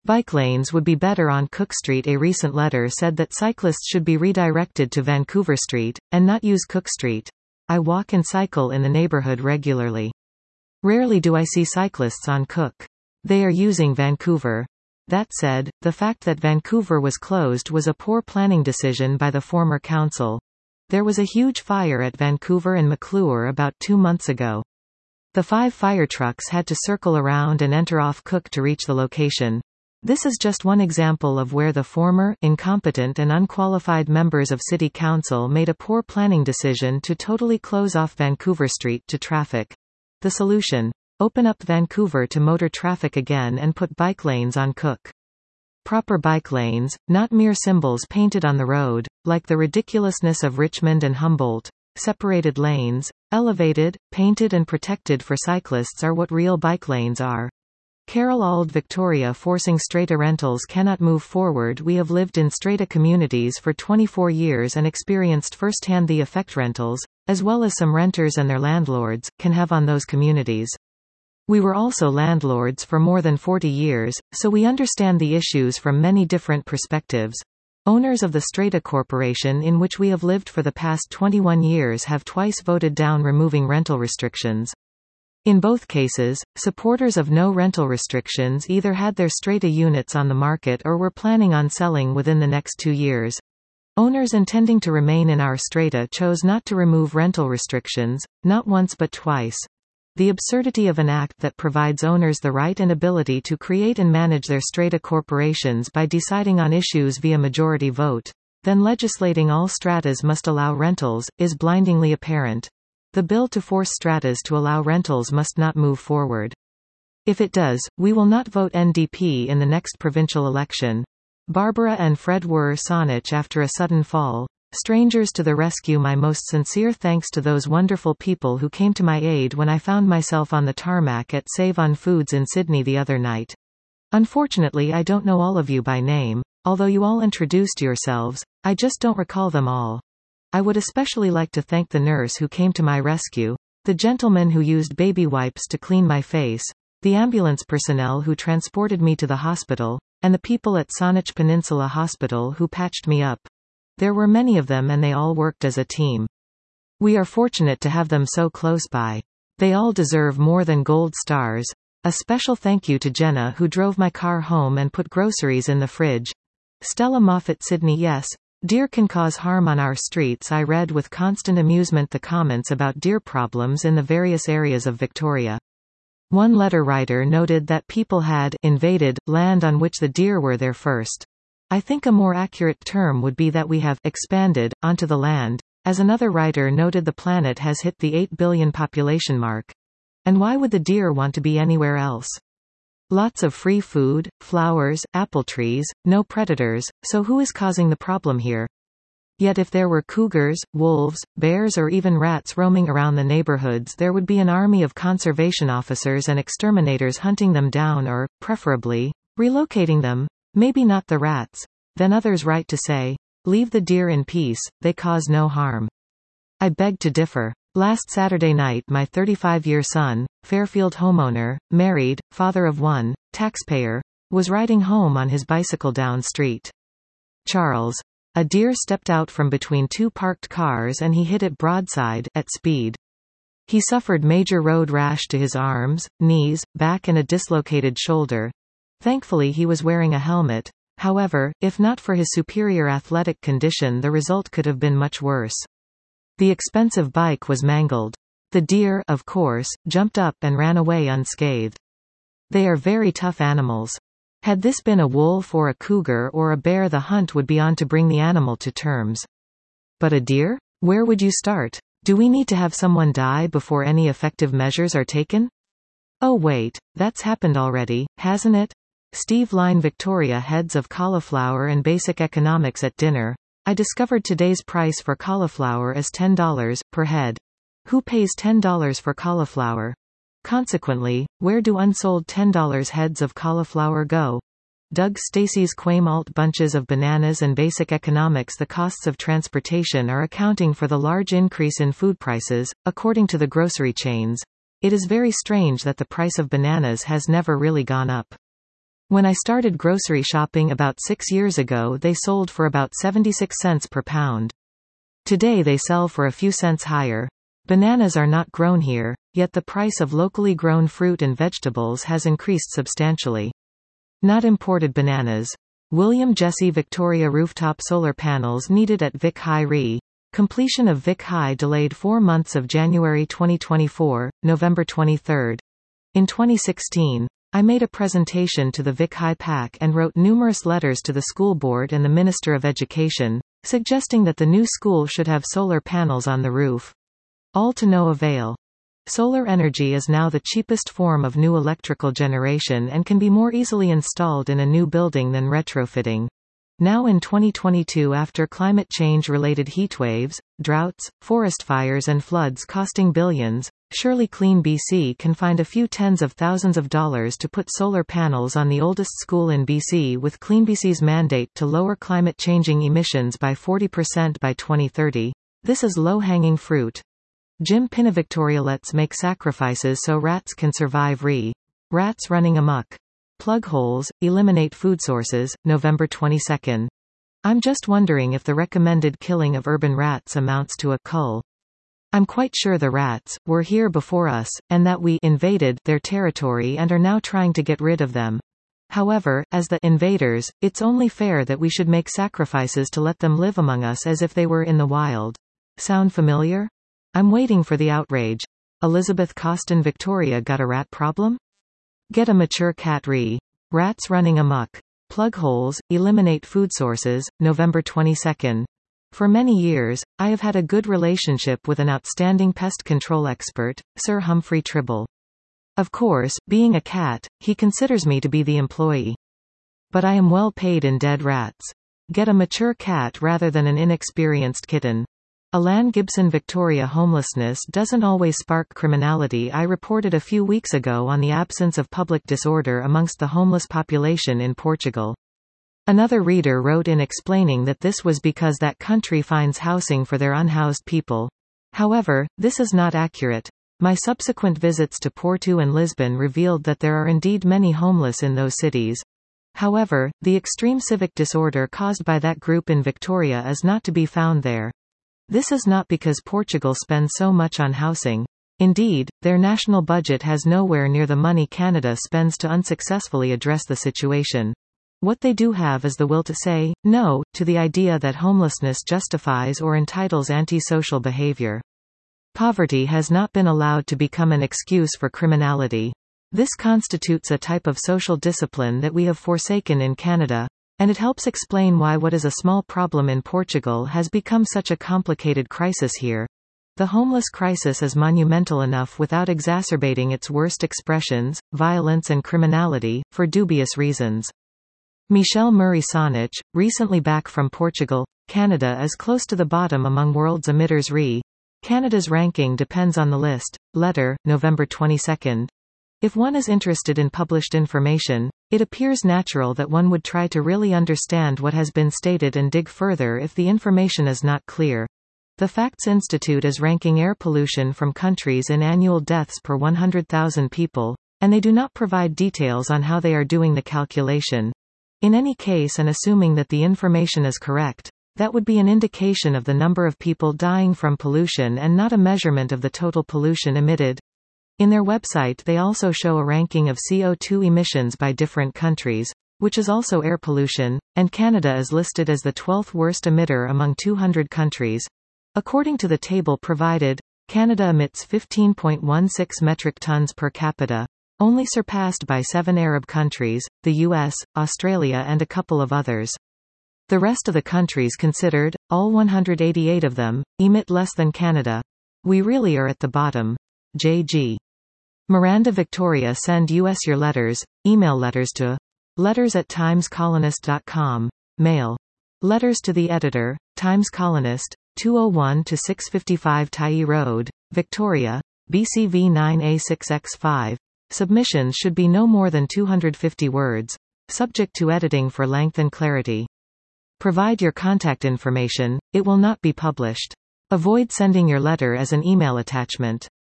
Bike lanes would be better on Cook Street. A recent letter said that cyclists should be redirected to Vancouver Street, and not use Cook Street. I walk and cycle in the neighborhood regularly. Rarely do I see cyclists on Cook. They are using Vancouver. That said, the fact that Vancouver was closed was a poor planning decision by the former council. There was a huge fire at Vancouver and McClure about 2 months ago. The 5 fire trucks had to circle around and enter off Cook to reach the location. This is just one example of where the former, incompetent and unqualified members of City Council made a poor planning decision to totally close off Vancouver Street to traffic. The solution? Open up Vancouver to motor traffic again and put bike lanes on Cook. Proper bike lanes, not mere symbols painted on the road, like the ridiculousness of Richmond and Humboldt. Separated lanes, elevated, painted and protected for cyclists are what real bike lanes are. Carol Auld Victoria forcing strata rentals cannot move forward. We have lived in strata communities for 24 years and experienced firsthand the effect rentals, as well as some renters and their landlords, can have on those communities. We were also landlords for more than 40 years, so we understand the issues from many different perspectives. Owners of the Strata Corporation in which we have lived for the past 21 years have twice voted down removing rental restrictions. In both cases, supporters of no rental restrictions either had their strata units on the market or were planning on selling within the next 2 years. Owners intending to remain in our strata chose not to remove rental restrictions, not once but twice. The absurdity of an act that provides owners the right and ability to create and manage their strata corporations by deciding on issues via majority vote, then legislating all stratas must allow rentals, is blindingly apparent. The bill to force stratas to allow rentals must not move forward. If it does, we will not vote NDP in the next provincial election. Barbara and Fred were Saanich after a sudden fall. Strangers to the rescue. My most sincere thanks to those wonderful people who came to my aid when I found myself on the tarmac at Save on Foods in Sydney the other night. Unfortunately, I don't know all of you by name, although you all introduced yourselves, I just don't recall them all. I would especially like to thank the nurse who came to my rescue, the gentleman who used baby wipes to clean my face, the ambulance personnel who transported me to the hospital, and the people at Saanich Peninsula Hospital who patched me up. There were many of them and they all worked as a team. We are fortunate to have them so close by. They all deserve more than gold stars. A special thank you to Jenna who drove my car home and put groceries in the fridge. Stella Moffat Sydney. Yes, deer can cause harm on our streets. I read with constant amusement the comments about deer problems in the various areas of Victoria. One letter writer noted that people had invaded land on which the deer were there first. I think a more accurate term would be that we have expanded onto the land. As another writer noted, the planet has hit the 8 billion population mark. And why would the deer want to be anywhere else? Lots of free food, flowers, apple trees, no predators, so who is causing the problem here? Yet if there were cougars, wolves, bears or even rats roaming around the neighborhoods, there would be an army of conservation officers and exterminators hunting them down or, preferably, relocating them. Maybe not the rats. Then others write to say, leave the deer in peace, they cause no harm. I beg to differ. Last Saturday night my 35-year son, Fairfield homeowner, married, father of one, taxpayer, was riding home on his bicycle down street. Charles. A deer stepped out from between 2 parked cars and he hit it broadside, at speed. He suffered major road rash to his arms, knees, back and a dislocated shoulder. Thankfully he was wearing a helmet. However, if not for his superior athletic condition, the result could have been much worse. The expensive bike was mangled. The deer, of course, jumped up and ran away unscathed. They are very tough animals. Had this been a wolf or a cougar or a bear, the hunt would be on to bring the animal to terms. But a deer? Where would you start? Do we need to have someone die before any effective measures are taken? Oh wait, that's happened already, hasn't it? Steve Line Victoria heads of cauliflower and basic economics at dinner. I discovered today's price for cauliflower is $10 per head. Who pays $10 for cauliflower? Consequently, where do unsold $10 heads of cauliflower go? Doug Stacey's Quaim Alt bunches of bananas and basic economics. The costs of transportation are accounting for the large increase in food prices, according to the grocery chains. It is very strange that the price of bananas has never really gone up. When I started grocery shopping about 6 years ago, they sold for about 76 cents per pound. Today they sell for a few cents higher. Bananas are not grown here, yet the price of locally grown fruit and vegetables has increased substantially. Not imported bananas. William Jesse Victoria rooftop solar panels needed at Vic High Re. Completion of Vic High delayed 4 months of January 2024, November 23. In 2016, I made a presentation to the Vic High PAC and wrote numerous letters to the school board and the Minister of Education, suggesting that the new school should have solar panels on the roof. All to no avail. Solar energy is now the cheapest form of new electrical generation and can be more easily installed in a new building than retrofitting. Now in 2022, after climate change-related heatwaves, droughts, forest fires and floods costing billions, surely Clean BC can find a few tens of thousands of dollars to put solar panels on the oldest school in BC with CleanBC's mandate to lower climate-changing emissions by 40% by 2030. This is low-hanging fruit. Jim Pinavictoria, let's make sacrifices so rats can survive. Rats running amok. Plug holes, eliminate food sources, November 22. I'm just wondering if the recommended killing of urban rats amounts to a cull. I'm quite sure the rats were here before us, and that we invaded their territory and are now trying to get rid of them. However, as the invaders, it's only fair that we should make sacrifices to let them live among us as if they were in the wild. Sound familiar? I'm waiting for the outrage. Elizabeth Costin, Victoria got a rat problem? Get a mature cat. Rats running amok. Plug holes, eliminate food sources, November 22. For many years, I have had a good relationship with an outstanding pest control expert, Sir Humphrey Tribble. Of course, being a cat, he considers me to be the employee. But I am well paid in dead rats. Get a mature cat rather than an inexperienced kitten. Alan Gibson, Victoria. Homelessness doesn't always spark criminality. I reported a few weeks ago on the absence of public disorder amongst the homeless population in Portugal. Another reader wrote in explaining that this was because that country finds housing for their unhoused people. However, this is not accurate. My subsequent visits to Porto and Lisbon revealed that there are indeed many homeless in those cities. However, the extreme civic disorder caused by that group in Victoria is not to be found there. This is not because Portugal spends so much on housing. Indeed, their national budget has nowhere near the money Canada spends to unsuccessfully address the situation. What they do have is the will to say no to the idea that homelessness justifies or entitles antisocial behavior. Poverty has not been allowed to become an excuse for criminality. This constitutes a type of social discipline that we have forsaken in Canada. And it helps explain why what is a small problem in Portugal has become such a complicated crisis here. The homeless crisis is monumental enough without exacerbating its worst expressions, violence and criminality, for dubious reasons. Michelle Murray Sonich, recently back from Portugal. Canada is close to the bottom among world's emitters. Canada's ranking depends on the list. Letter, November 22. If one is interested in published information, it appears natural that one would try to really understand what has been stated and dig further if the information is not clear. The Facts Institute is ranking air pollution from countries in annual deaths per 100,000 people, and they do not provide details on how they are doing the calculation. In any case, and assuming that the information is correct, that would be an indication of the number of people dying from pollution and not a measurement of the total pollution emitted. In their website they also show a ranking of CO2 emissions by different countries, which is also air pollution, and Canada is listed as the 12th worst emitter among 200 countries. According to the table provided, Canada emits 15.16 metric tons per capita, only surpassed by 7 Arab countries, the US, Australia and a couple of others. The rest of the countries considered, all 188 of them, emit less than Canada. We really are at the bottom. J.G. Miranda, Victoria. Send us your letters. Email letters to letters@timescolonist.com. Mail. Letters to the editor, Times Colonist, 201 to 655 Tyee Road, Victoria, BCV 9A6X5. Submissions should be no more than 250 words. Subject to editing for length and clarity. Provide your contact information. It will not be published. Avoid sending your letter as an email attachment.